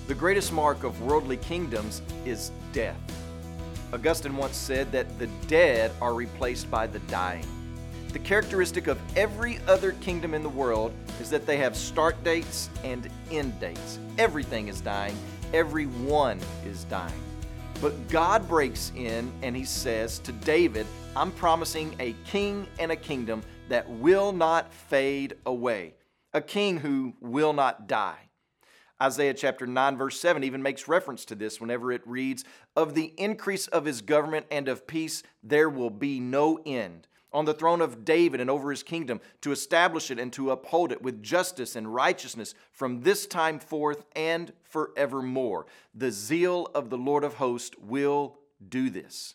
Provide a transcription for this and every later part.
The greatest mark of worldly kingdoms is death. Augustine once said that the dead are replaced by the dying. The characteristic of every other kingdom in the world is that they have start dates and end dates. Everything is dying. Everyone is dying. But God breaks in and he says to David, I'm promising a king and a kingdom that will not fade away. A king who will not die. Isaiah chapter 9 verse 7 even makes reference to this whenever it reads, of the increase of his government and of peace there will be no end. On the throne of David and over his kingdom, to establish it and to uphold it with justice and righteousness from this time forth and forevermore. The zeal of the Lord of hosts will do this.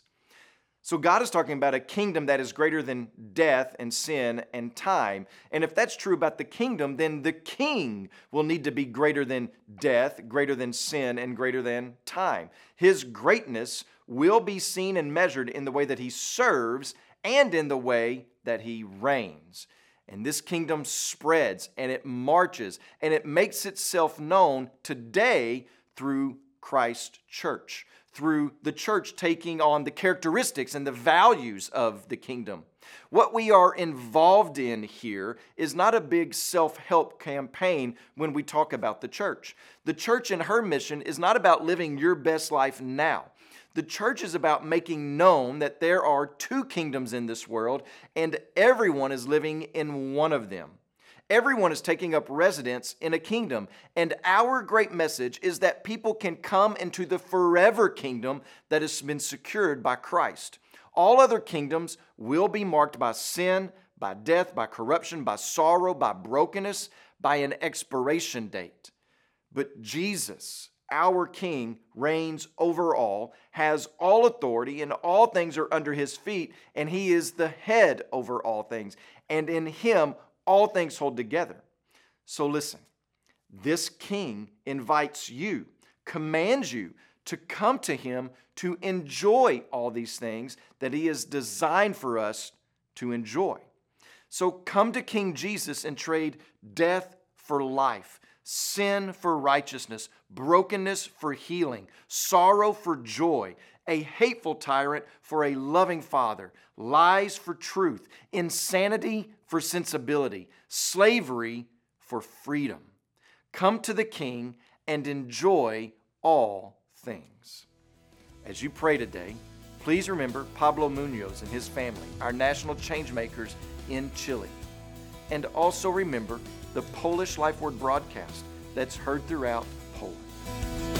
So God is talking about a kingdom that is greater than death and sin and time. And if that's true about the kingdom, then the king will need to be greater than death, greater than sin, and greater than time. His greatness will be seen and measured in the way that he serves and in the way that he reigns. And this kingdom spreads and it marches and it makes itself known today through Christ's church, through the church taking on the characteristics and the values of the kingdom. What we are involved in here is not a big self-help campaign when we talk about the church. The church and her mission is not about living your best life now. The church is about making known that there are two kingdoms in this world and everyone is living in one of them. Everyone is taking up residence in a kingdom, and our great message is that people can come into the forever kingdom that has been secured by Christ. All other kingdoms will be marked by sin, by death, by corruption, by sorrow, by brokenness, by an expiration date. But Jesus, our King, reigns over all, has all authority, and all things are under his feet, and he is the head over all things, and in him all things hold together. So listen, this king invites you, commands you to come to him to enjoy all these things that he has designed for us to enjoy. So come to King Jesus and trade death for life, sin for righteousness, brokenness for healing, sorrow for joy, a hateful tyrant for a loving father, lies for truth, insanity for sensibility, slavery for freedom. Come to the King and enjoy all things. As you pray today, please remember Pablo Munoz and his family, our national change makers in Chile. And also remember the Polish Life Word broadcast that's heard throughout Poland.